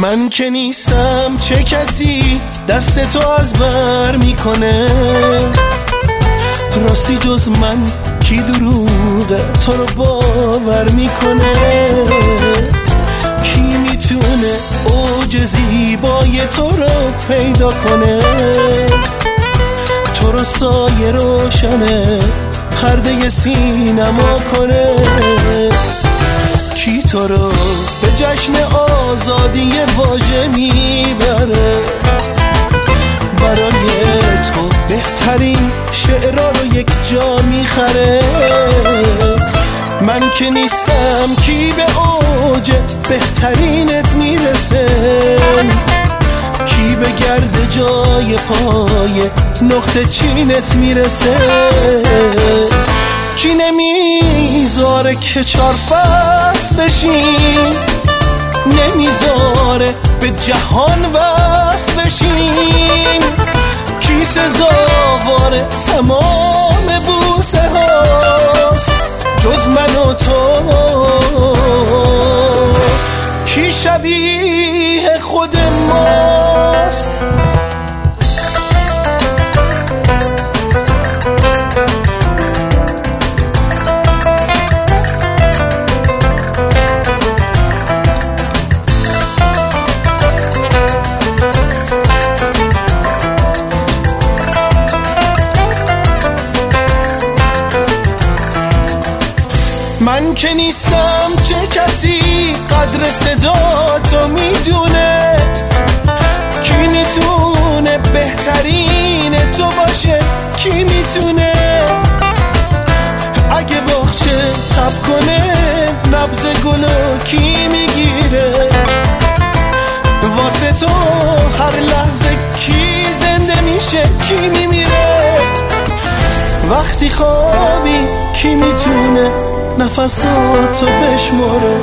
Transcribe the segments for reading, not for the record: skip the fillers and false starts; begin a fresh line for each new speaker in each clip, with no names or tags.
من که نیستم چه کسی دست تو از بر میکنه؟ راستی جز من کی دروغه تو رو باور میکنه؟ کی میتونه اوج زیبای تو رو پیدا کنه؟ تو رو سایه روشنه پرده سینما کنه؟ کی تو رو به جشن آزادی واژه میبره؟ برای تو بهترین شعرها رو یک جا میخره؟ من که نیستم کی به اوج بهترینت میرسه؟ کی به گرد جای پای نقطه چینت میرسه؟ کی نمیذاره که 4 فصل بشیم؟ نمیذاره به جهان وصل بشیم؟ کی سزاوار تمام بوسه هاست جز من و تو؟ کی شبیه خود ماست؟ من که نیستم چه کسی قدر صدا تو میدونه؟ کی میتونه بهترین تو باشه؟ کی میتونه اگه باغچه تب کنه نبض گلو کی میگیره؟ واسه تو هر لحظه کی زنده میشه کی میمیره؟ وقتی خوابی کی میتونه نفساتو بشماره؟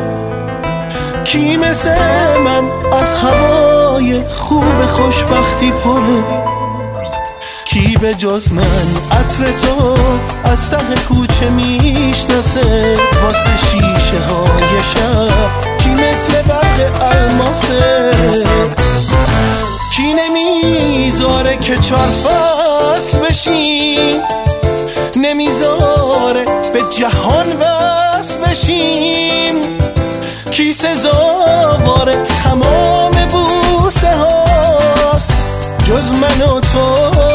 کی مثل من از هوای خوب خوشبختی پره؟ کی به جز من عطر تو از ته کوچه میشناسه؟ واسه شیشه های شب کی مثل برق الماسه؟ کی نمیذاره که 4 فصل بشیم؟ نمیذاره به جهان وصل بشیم؟ کی سزاوار تمام بوسه هاست جز من و تو؟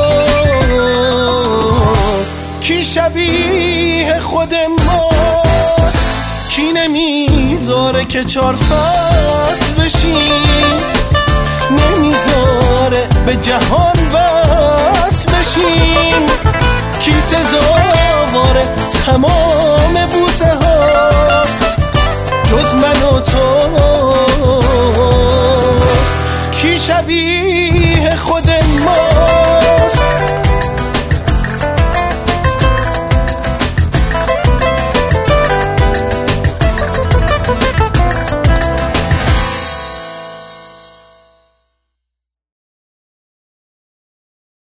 کی شبیه خود ماست؟ کی نمیذاره که 4 فصل بشیم؟ نمیذاره به جهان وصل